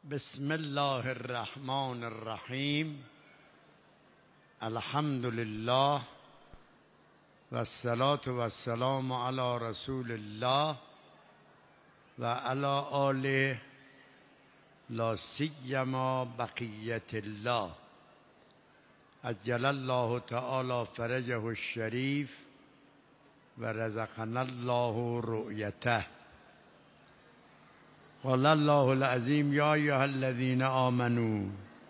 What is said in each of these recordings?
بسم الله الرحمن الرحیم. الحمد لله و الصلاة و السلام علی رسول الله و علی آله لا سیما بقیت الله عجل الله تعالی فرجه الشریف و رزقنا الله رؤیته. قال الله العظیم یا ایها الذین آمنوا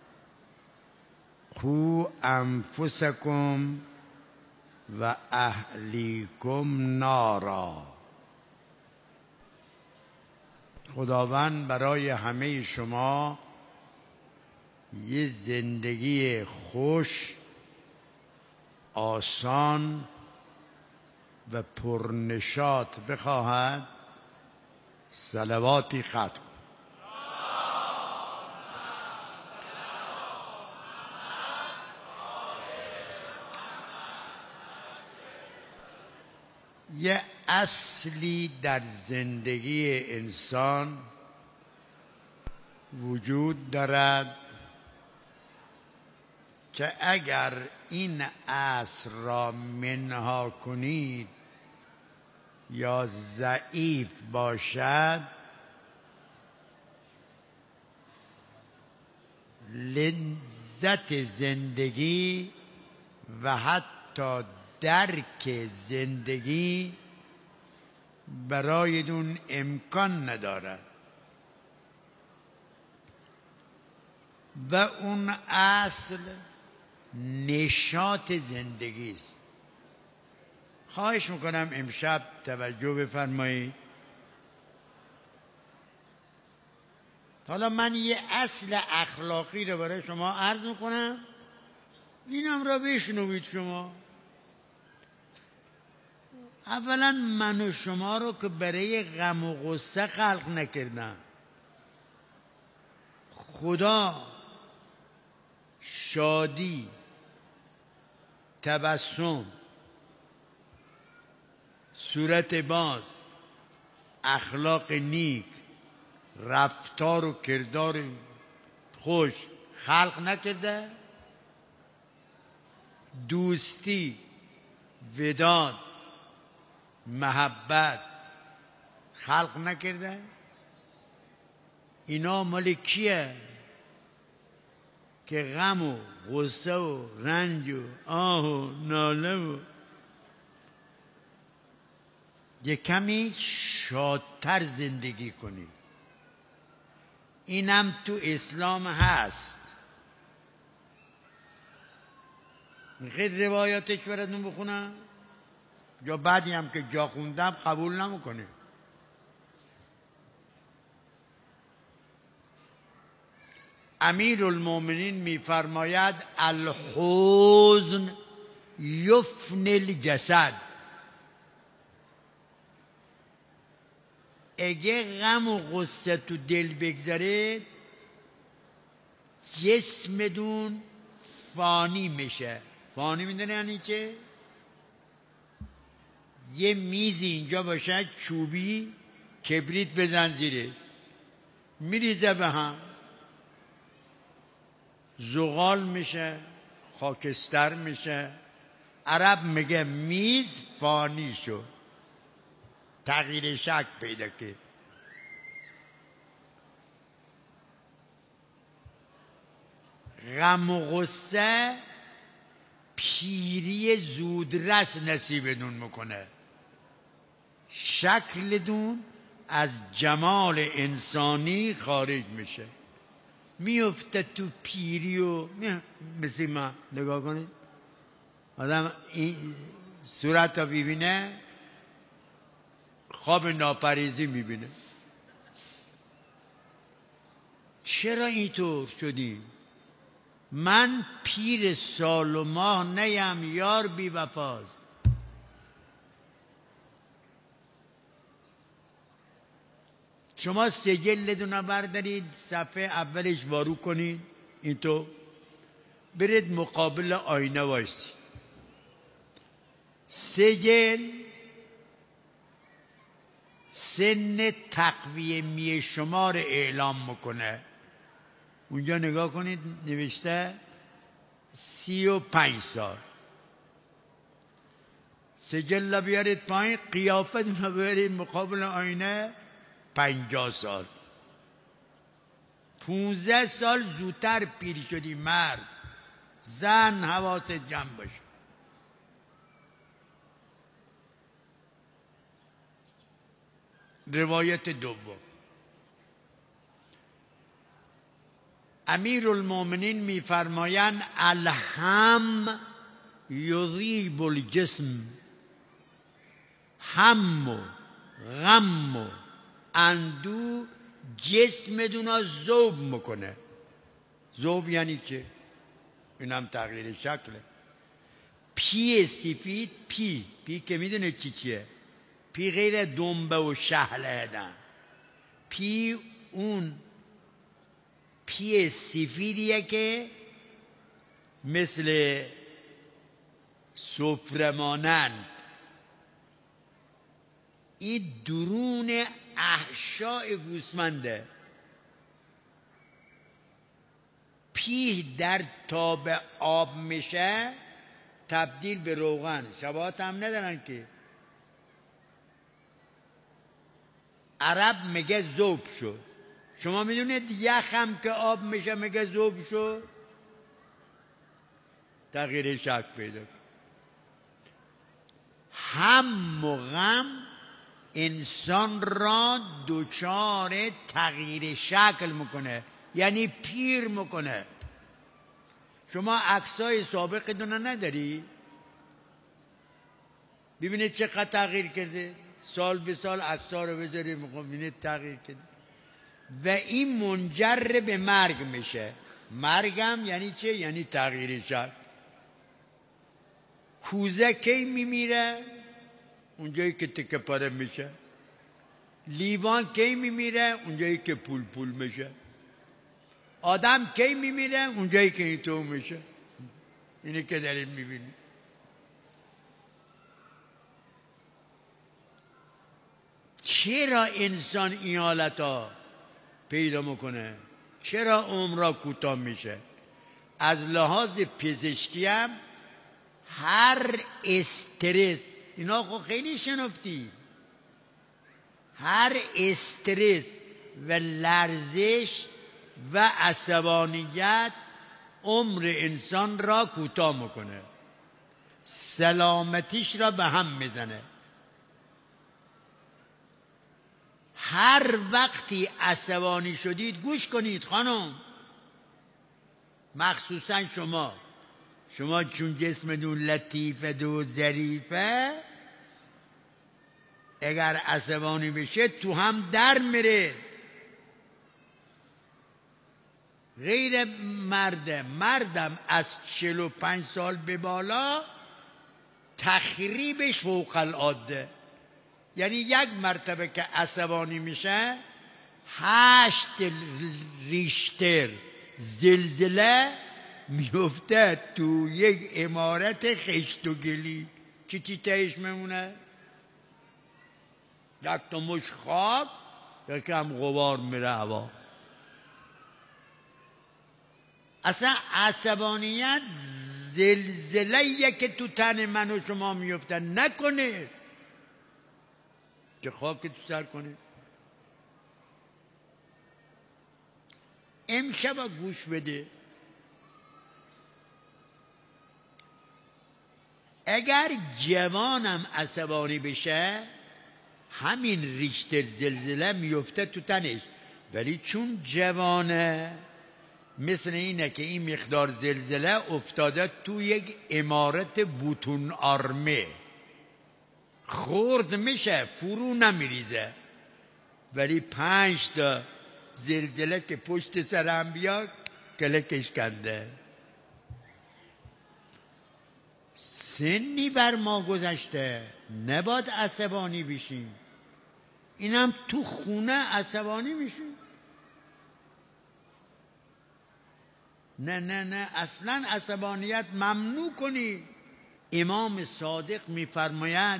قوا انفسکم و اهلیکم نارا. خداوند برای همه شما یه زندگی خوش، آسان و پرنشاط بخواهد. صلواتی ختم کن. یه اصلی در زندگی انسان وجود دارد که اگر این اصل را منها کنید یا ضعیف باشد، لذت زندگی و حتی درک زندگی برایتون امکان ندارد و اون اصل نشاط زندگی است. خواهش میکنم امشب توجه بفرمایید. حالا من یه اصل اخلاقی رو برای شما عرض میکنم، اینم را بشنوید شما. اولا من و شما رو که برای غم و غصه خلق نکردم. خدا شادی، تبسم، صورت باز، اخلاق نیک، رفتار و کردار خوش خلق نکرده؟ دوستی، وداد، محبت خلق نکرده؟ اینا مال کیه؟ که غم و غصه و رنج و آه و ناله و یه کمی شادتر زندگی کنی. اینم تو اسلام هست. میخواید روایاتش براتون بخونم یا بعدی هم که جا خوندم قبول نمیکنه؟ امیر المؤمنین میفرماید الحزن یفنی الجسد. اگه غم و غصه تو دل بگذاره جسمتون فانی میشه. فانی میدونه یعنی چه؟ یه میزی اینجا باشه چوبی، کبریت بزن زیرش، میریزه به هم، زغال میشه، خاکستر میشه. عرب میگه میز فانی شد، تغییر شکل پیدا کرد. غم و غصه پیری زودرس نصیبتون میکنه. شکلتون از جمال انسانی خارج میشه، میفته تو پیری و مثل ما. نگاه کنید آدم این صورت رو ببینه خواب ناپریزی میبینه. چرا اینطور شدی؟ من پیر سال و ماه نیم، یار بی وفاست. شما سجلتون بردارید، صفحه اولش وارو کنید، اینطور برید مقابل آینه وایسی. سجل سن تقویمی شما رو اعلام میکنه. اونجا نگاه کنید نوشته 35 سال. سجل را بیارید پایین، قیافتون رو بیارید مقابل آینه 50 سال. 15 سال زودتر پیر شدی مرد. زن حواست جمع باشه. روایت دوم، امیر المومنین میفرمایند الهم یذیب الجسم، هم و غم و اندو جسم دونا ذوب میکنه. ذوب یعنی چه؟ اینم تغییر شکله. پی سفید، پی که میدونه چیه؟ پی غیر دنبه و شهله دن. پی اون پی سفیدیه که مثل سفره مانند. این درون احشاء گوسفنده. پیه در تاب آب میشه تبدیل به روغن. شباهت هم ندارن که. عرب میگه ذوب شد. شما میدونید یخ هم که آب میشه میگه ذوب شد. تغییر شکل پیدا کرد. هم و غم انسان را دچار تغییر شکل میکنه، یعنی پیر میکنه. شما عکسای سابقتون نداری؟ ببینید چقدر تغییر کرده. سال به سال عکس‌ها رو بذارید ببینید تغییر کرده. و این منجر به مرگ میشه. مرگم یعنی چه؟ یعنی تغییر شکل. کوزه کی میمیره؟ اونجایی که تکه پاره میشه. لیوان کی میمیره؟ اونجایی که پول میشه. آدم کی میمیره؟ اونجایی که اینطور میشه. اینه که دارید میبینید. چرا انسان این حالتا پیدا میکنه؟ چرا عمرها کوتاه میشه؟ از لحاظ پزشکی هم هر استرس، اینا خب خیلی شنفتی، هر استرس و لرزش و عصبانیت عمر انسان را کوتاه میکنه، سلامتیش را به هم میزنه. هر وقتی عصبانی شدید، گوش کنید خانم، مخصوصا شما چون جسمتون لطیفه و ظریفه، اگر عصبانی بشه تو هم در میره. غیر مردم از 45 سال به بالا تخریبش فوق العاده. یعنی یک مرتبه که عصبانی میشه 8 ریشتر زلزله میفته تو یک عمارت خشت و گلی. چی تیتهش میمونه؟ یک تا مش خاک، یکم غبار میره هوا. اصلا عصبانیت زلزله که تو تن من و شما میفته. نکنه که خاک تو سر کنه. امشب گوش بده. اگر جوانم عصبانی بشه همین ریشتر زلزله میفته تو تنش، ولی چون جوانه مثل اینه که این مقدار زلزله افتاده تو یک عمارت بوتون آرمه، خورد میشه فرو نمیریزه. ولی 5 تا زلزله که پشت سرم بیاد کلکش کنده. سنی بر ما گذشته، نباید عصبانی بشیم. اینم تو خونه عصبانی میشیم. نه اصلا عصبانیت ممنوع کنی. امام صادق میفرماید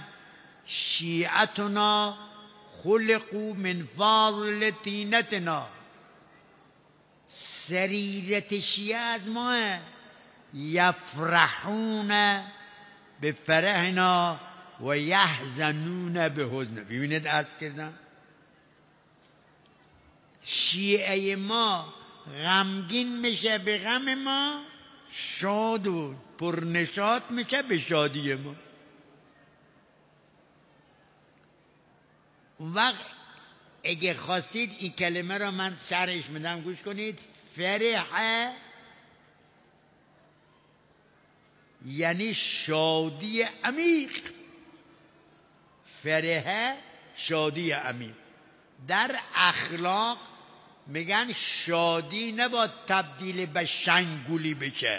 شیعتنا خلقوا من فاضل طینتنا. سریرت شیعه از ماه یفرحون به فرحنا و یحزنون به حزن. ببینید عرض کردم شیعه ما غمگین میشه به غم ما، شاد و پرنشاط میشه به شادی ما. اون وقت اگه خواستید این کلمه را من شرحش میدم گوش کنید. فرح یعنی شادی عمیق. فرح شادی عمیق. در اخلاق میگن شادی نباید تبدیل به شنگولی بشه.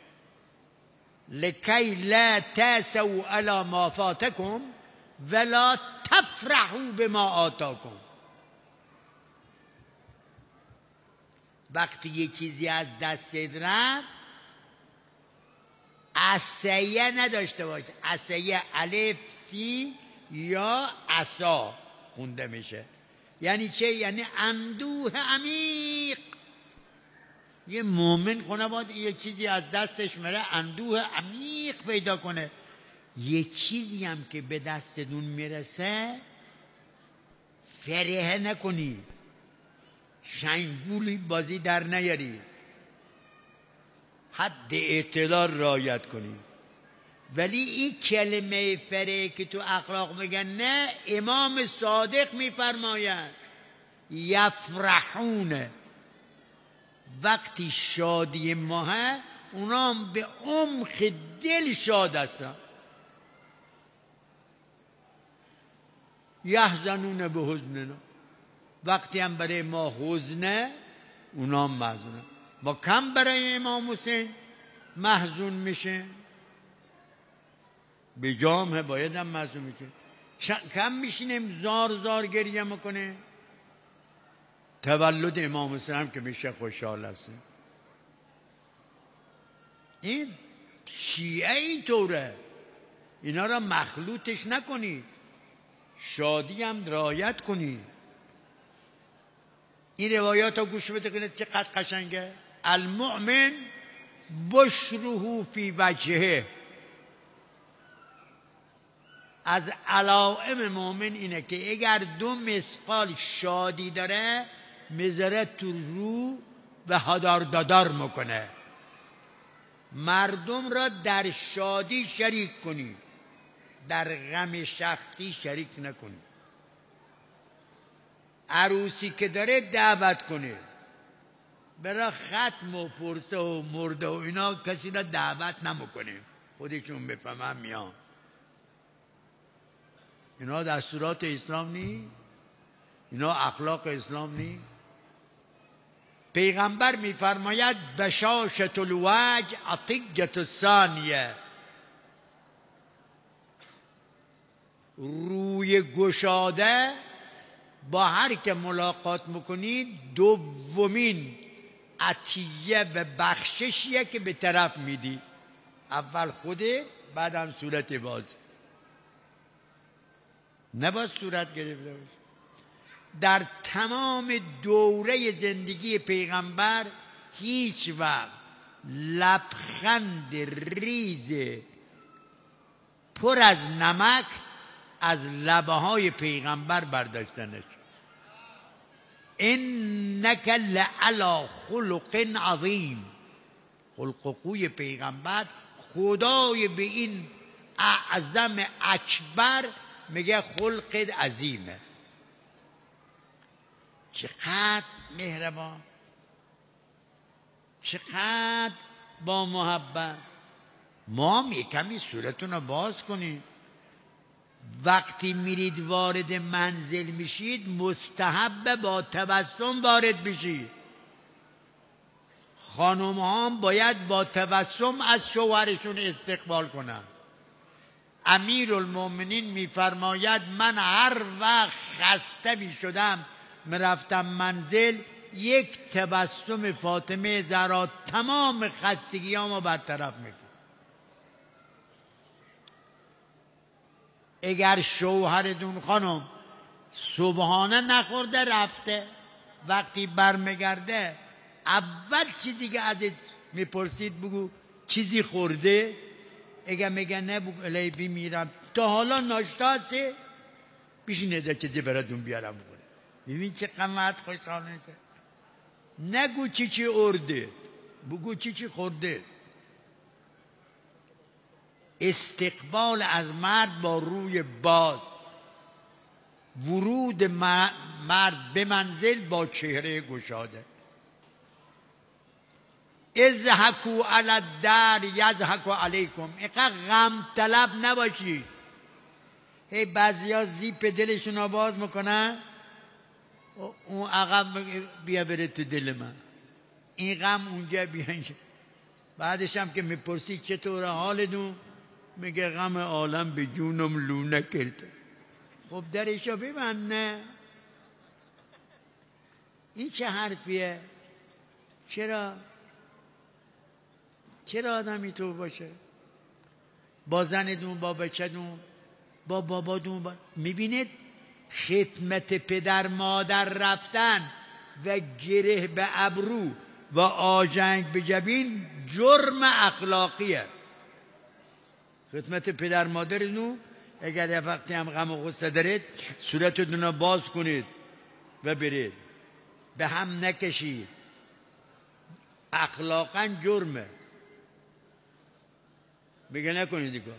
لکی لا تاسوا علی ما فاتکم ولا تفرحوا بما آتاکم. وقتی یه چیزی از دست رفت عصیه نداشته باش. عصیه الف سی یا عصا خونده میشه. یعنی چه؟ یعنی اندوه عمیق. یه مومن خونه باید یه چیزی از دستش میره اندوه عمیق پیدا کنه. یه چیزی هم که به دستتون میرسه فرح نکنی، شنگولی بازی در نیاری، حد اعتدال رعایت کنی. ولی این کلمه فرح که تو اخلاق میگن نه، امام صادق میفرماید یفرحون. وقتی شادی ماه اونا هم به عمق دل شاد هستن. یحزنون به حزننا. وقتی هم برای ما حزنه اونا هم محزونه. ما کم برای امام حسین محزون میشه، به جامه باید هم محزون میشه. کم میشینیم زار زار گریه میکنه. تولد امام حسین هم که میشه خوشحال هست. این شیعه اینطوره. اینا را مخلوطش نکنی، شادی هم رعایت کنی. این روایات رو گوش بده کنید چقدر قشنگه. المؤمن بشره فی وجهه. از علائم مؤمن اینه که اگر 2 مثقال شادی داره میذاره تو رو و هدار دادار میکنه. مردم را در شادی شریک کنی، در غم شخصی شریک نکنی. عروسی که داره دعوت کنه، برای ختم و پرسه و مرده و اینا کسی را دعوت نمیکنه، خودشون بفهمن میان. اینا دستورات اسلام نی، اینا اخلاق اسلام نی. پیغمبر میفرماید بشاشة الوجه عطیة الثانیه. روی گشاده با هر که ملاقات میکنید دومین عطیه و بخششیه که به طرف میدی. اول خودت بعدم صورت باز. نباید صورت گرفته باشه. در تمام دوره زندگی پیغمبر هیچ وقت لبخند ریز پر از نمک از لبه های پیغمبر برداشته نشد. انک لعلی خلق عظیم. خلق و خوی پیغمبر خدای به این اعظم اکبر میگه خلق عظیمه. چقدر مهربان، چقدر با محبت. ما هم کمی صورتون رو باز کنید. وقتی میرید وارد منزل میشید مستحب با تبسم وارد بشید. خانم ها هم باید با تبسم از شوهرشون استقبال کنن. امیرالمومنین میفرماید من هر وقت خسته میشدم میرفتم منزل، یک تبسم فاطمه زهرا تمام خستگیامو برطرف میکنه. اگر شوهرتون خانم صبحانه نخورده رفته، وقتی برمیگرده اول چیزی که ازت میپرسید بگو چیزی خورده؟ اگه میگه نه بگو الهی بیمیرم تا حالا ناشتا هستی؟ بیشینه در چیزی براتون بیارم بخوره. ببین چه قمت خوشحال میشه. نگو چی ارده، بگو چی خورده. استقبال از مرد با روی باز، ورود مرد به منزل با چهره گشاده. اضحکوا علی الدار یضحکوا علیکم. اینقدر غم طلب نباشی. هی بعضیا زیپ دلشون رو باز میکنن، اون عقب بیا بره تو دل من، این غم اونجا بیان. بعدش هم که میپرسی چطور حالتون، میگه غم عالم به جونم لو نکرده. خب درشو ببند. نه این چه حرفیه؟ چرا آدمی تو باشه؟ با زنتون، با بچه‌تون، با باباتون میبینید خدمت پدر مادر رفتن و گره به ابرو و آژنگ به جبین جرم اخلاقیه. خدمت پدر مادرتون اگر یه وقتی هم غم و غصه دارید صورتتون رو باز کنید و برید، به هم نکشید. اخلاقا جرمه. بگه نکنید دیگه.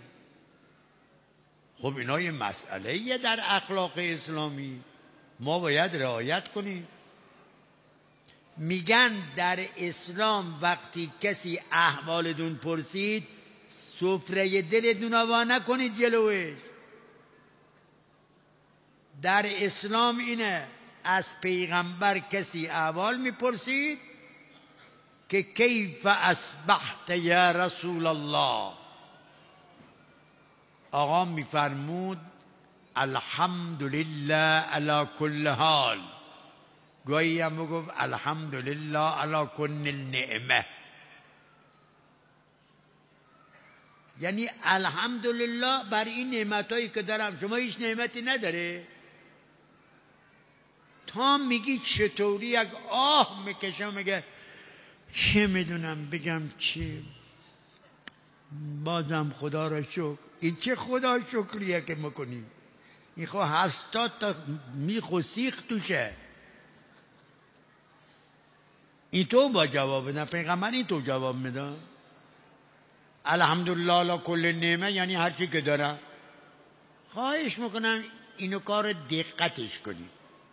خب اینا یه مسئله در اخلاق اسلامی، ما باید رعایت کنیم. میگن در اسلام وقتی کسی احوالتون پرسید سفره دلتون رو وا نکنید جلوش. در اسلام اینه از پیغمبر کسی احوال میپرسید که کیف اصبحت یا رسول الله، آقا میفرمود الحمدلله علی کل حال. گاهی هم بگفت الحمدلله علی کل النعمه، یعنی الحمدلله بر این نعمتایی که دارم. شما هیچ نعمتی نداره؟ تا میگی چطوری یک آه میکشم، میگه چه میدونم بگم چی، بازم خدا را شکر. این چه خدا شکریه که میکنی؟ این خو 70 تا میخ و سیخ توشه. این تو با جواب بدن. پیغمبر این تو جواب میدن الحمدلله علی کل نعمه، یعنی هر چی که دارم. خواهش میکنم اینو کار دقتش کنی.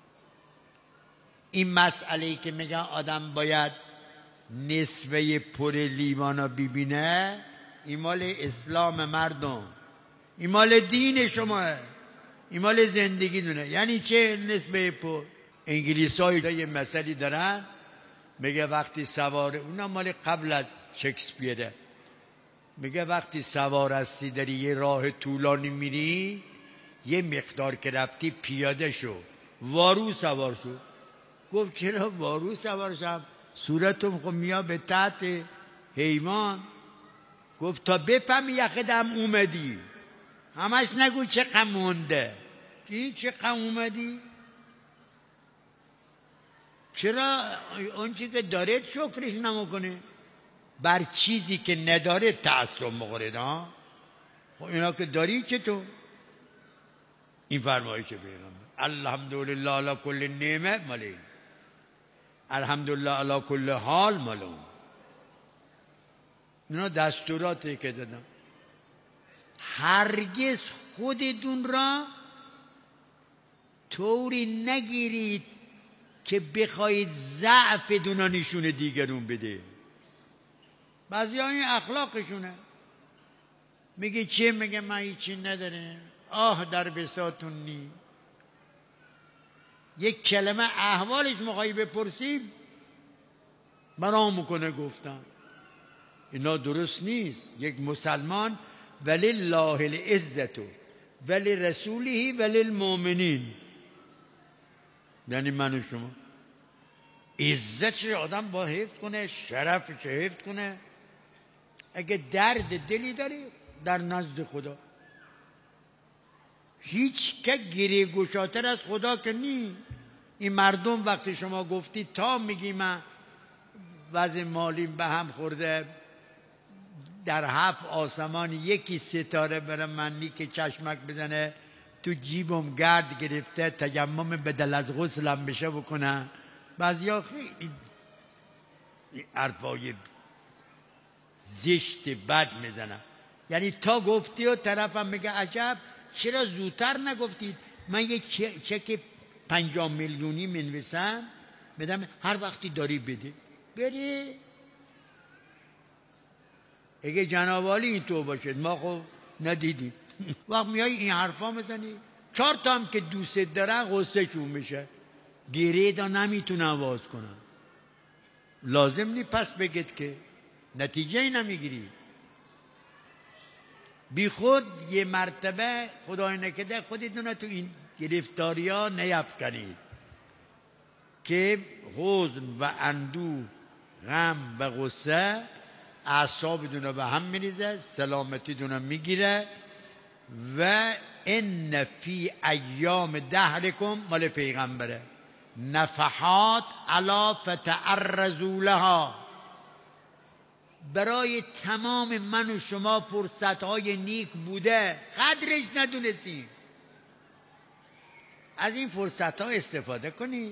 این مسئله که میگن آدم باید نصفه پر لیوانا ببینه، این مال اسلام مردم، این مال دین شما، این مال زندگی دونه. یعنی چه نصفه پر؟ انگلیس ها یه مسئله دارن، میگه وقتی سوار، اونا مال قبل از شکسپیره، میگه وقتی سوار هستی داری یه راه طولانی میری، یه مقدار که رفتی پیاده شو، وارو سوار شو. گفت چرا وارو سوار شم؟ صورتم خب میاد به تحت حیوان. گفت تا بفهمی یه قدم اومدی، همش نگو چه غم مونده. این چه غم اومدی؟ چرا اون چی که دارید شکرش نمیکنه؟ بر چیزی که نداره تعصب مخورید ها. خب اینا که داری چطور؟ این فرمایش پیغمبر الحمدلله علی کل نعمه مال این، الحمدلله علی کل حال مال اون. اینا دستوراتی که دادم. هرگز خودتون را طوری نگیرید که بخواید ضعفتون را نشون دیگرون بده. بعضی ها این اخلاقشونه. میگه چه؟ میگه من هیچی ندارم. آه در بساطون نی. یک کلمه احوالش مخواهی بپرسیم برام میکنه گفتن. اینا درست نیست. یک مسلمان ولله العزة ولرسوله وللمؤمنین، یعنی من و شما عزتش آدم با حفظ کنه، شرفش حفظ کنه. اگه درد دلی داری در نزد خدا، هیچ که گریه گشاتر از خدا که نی. این مردم وقتی شما گفتی تا میگی من وضع مالیم به هم خورده، در 7 آسمان یکی ستاره برای من که چشمک بزنه، تو جیبم گرد گرفته، تیمم بدل از غسلم بشه بکنه. بعضیا خیلی حرفای زشت بد میزنم. یعنی تا گفتی و طرفم میگه عجب چرا زودتر نگفتید؟ من یک چک 50 میلیونی منویسم بدم، هر وقتی داری بده. بری اگه جناب عالی این تو باشد، ما خب ندیدیم. وقت میای این حرفا میزنی، 4 تا هم که دوست دارن غصه چون میشه، گریه دا نمیتونه آواز کنن. لازم نی پس بگید که نتیجه ای نمیگیری. بی خود یه مرتبه خدای نکرده خودتون تو این گرفتاری ها نیفکنید که حزن و اندوه، غم و غصه اعصابتون رو به هم میریزه، سلامتیتون رو میگیره. و ان فی ایام دهرکم، مال پیغمبره، نفحات علا فتعرضوا لها، برای تمام من و شما فرصتهای نیک بوده، قدرش ندونستیم. از این فرصتها استفاده کنی.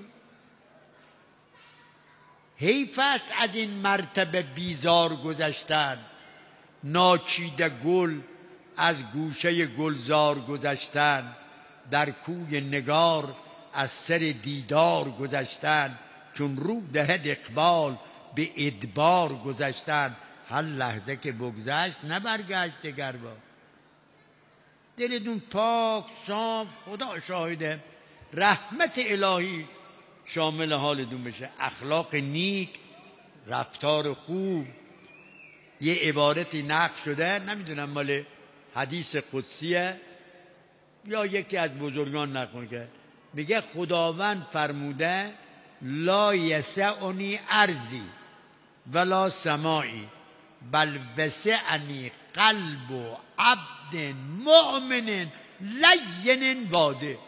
حیف است از این مرتبه بیزار گذشتن، ناچیده گل از گوشه گلزار گذشتن، در کوی نگار از سر دیدار گذشتن، چون رو دهد اقبال به ادبار گذشتن، هر لحظه که بگذشت نبرگشت دگر بار. دلتون پاک صاف، خدا شاهده، رحمت الهی شامل حالتون بشه، اخلاق نیک، رفتار خوب. یه عبارتی نقش شده، نمیدونم مال حدیث قدسیه یا یکی از بزرگان نقل کرده، میگه خداوند فرموده لا یسعنی ارضی ولا سماعی بل وسعنی قلب عبد مؤمن لین واده.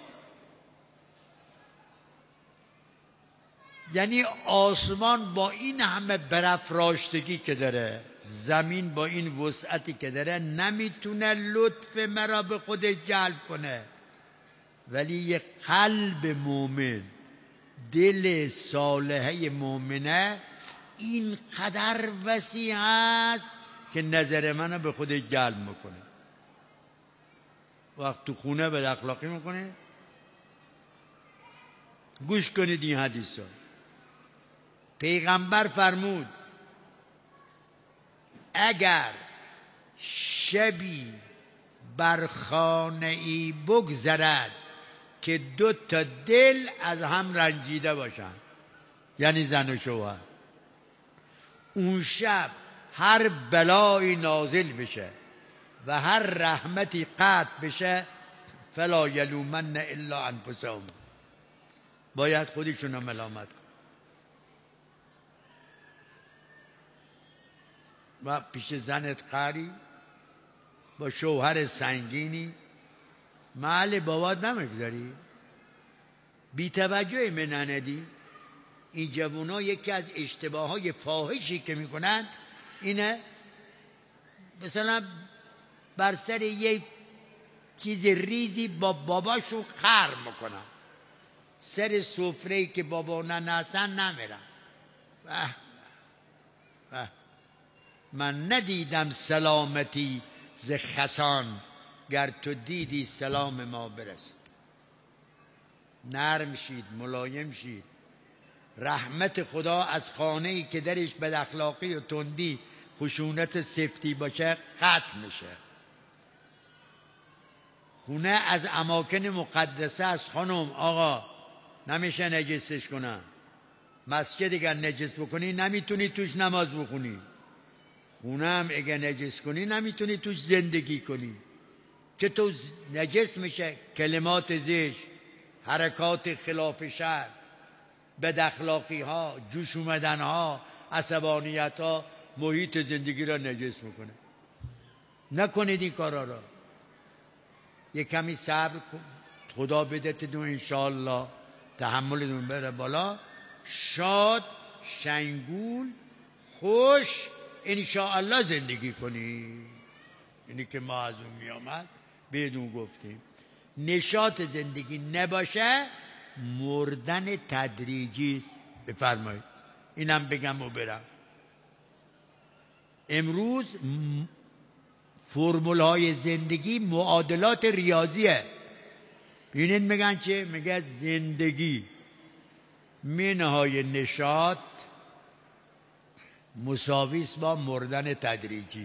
یعنی آسمان با این همه برافراشتگی که داره، زمین با این وسعتی که داره، نمیتونه لطف مرا به خود جلب کنه، ولی یک قلب مومن، دل صالحه مومنه اینقدر وسیع است که نظر منو به خود جلب میکنه. وقت تو خونه بد اخلاقی میکنه. گوش کنید این حدیثا. پیغمبر فرمود اگر شبی بر خانه ای بگذرد که 2 تا دل از هم رنجیده باشن، یعنی زن و شوهر، اون شب هر بلایی نازل بشه و هر رحمتی قطع بشه، فلا یلومن الا انفسهم، باید خودشون رو ملامت کن. و پیش زنت قری، با شوهر سنگینی، محل بابات نمگذاری، بی توجه منندی. این جوونا یکی از اشتباههای فاحشی که میکنن اینه، مثلا بر سر یه چیز ریزی با باباشون خر میکنن، سر سفره‌ای که بابا ننسن نمیرن. من ندیدم سلامتی ز خسان، گر تو دیدی سلام ما برس. نرم شید، ملایم شید. رحمت خدا از خانه‌ای که درش بد اخلاقی و تندی، خشونت و سفتی باشه قطع میشه. خونه از اماکن مقدسه است خانم، آقا نمیشه نجسش کنن. مسجد اگر نجس بکنی نمیتونی توش نماز بخونی، خونه هم اگر نجس کنی نمیتونی توش زندگی کنی. که تو نجس میشه کلمات زشت، حرکات خلاف شرع، بد اخلاقی ها، جوش اومدن ها، عصبانیت ها، محیط زندگی را نجس میکنه. نکنید این کارا را. یک کمی صبر خدا بدهتون، انشاءالله تحملتون بره بالا. شاد، شنگول خوش انشاءالله زندگی کنی. اینی که ما از اون می آمد بدون گفتیم نشاط زندگی نباشه مردن تدریجی است. بفرمایید اینم بگم و برم. امروز فرمول های زندگی معادلات ریاضیه. ببینید میگن چه؟ میگه زندگی منهای نشاط مساوی است با مردن تدریجی.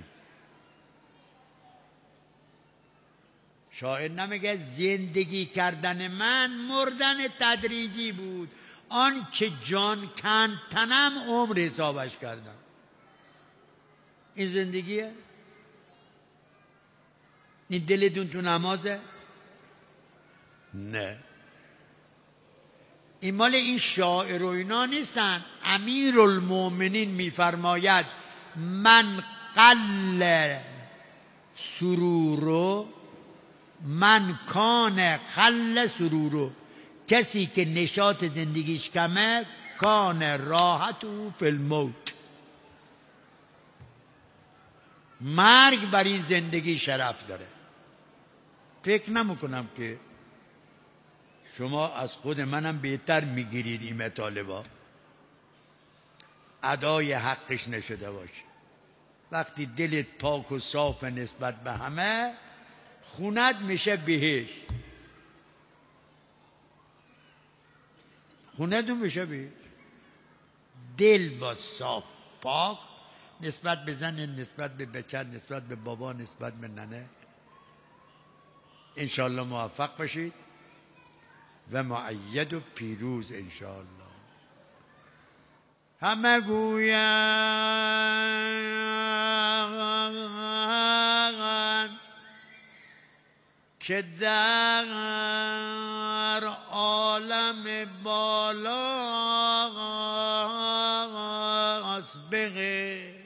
شاعر نمیگه زندگی کردن من مردن تدریجی بود، آن که جان کند تنم عمر حسابش کردم. این زندگیه؟ این دلتون تو نمازه؟ نه، این مال این شاعر و اینا نیستن. امیرالمومنین میفرماید من قل سرورو من کان قل سرورو، کسی که نشاط زندگیش کمه کان راحت او فی الموت، مرگ بر این زندگی شرف داره. فکر نمیکنم که شما از خود منم بهتر میگیرید این مطالبا ادای حقش نشده باشه. وقتی دلت پاک و صاف نسبت به همه خونت میشه بهشت، خونتون میشه بهشت. دل با صاف پاک نسبت به زن، نسبت به بچه، نسبت به بابا، نسبت به ننه. انشاءالله موفق باشید و مؤید و پیروز انشاءالله. همه گویند که در عالم بالاست بهشت،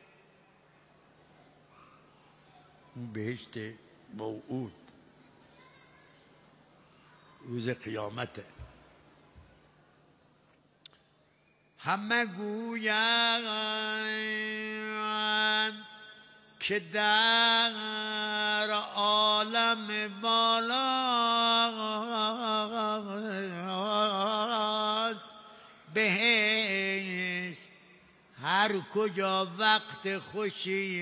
بهشت موعود روز قیامته. همه گویند که در عالم بالاست بهشت، هر کجا وقت خوشی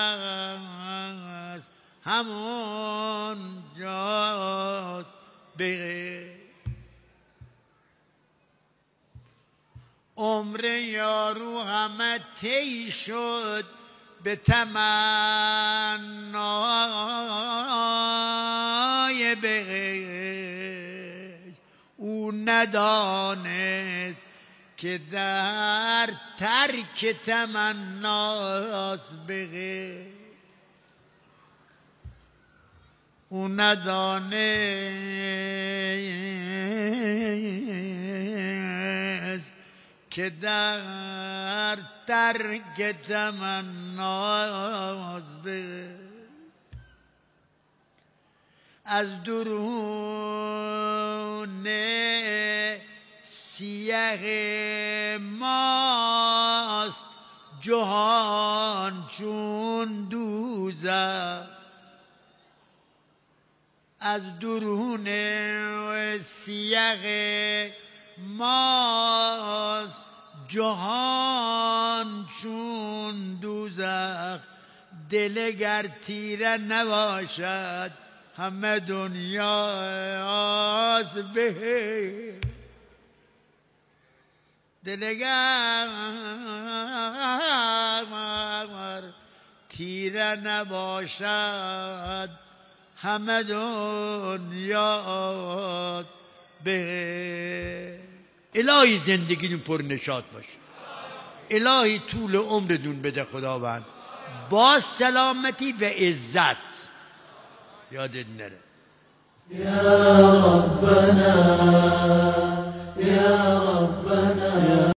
هست همون جاست بهشت. عمر یارو همه طی شد به تمنای بهشت، او ندانست که در ترک تمناست بهشت، او ندانست که در ترک تمناست بهشت. از درون سیه ماست جهان چون دوزخ، از درون سیه ماست جهان چون دوزخ، دل گر تیره نباشد همه دنیاست بهشت، دل گر تیره نباشد همه دنیا بهشت. الهی زندگیتون پر نشاط باشه، الهی طول عمرتون بده خداوند، با سلامتی و عزت. یادت نره یا ربنا، یا ربنا.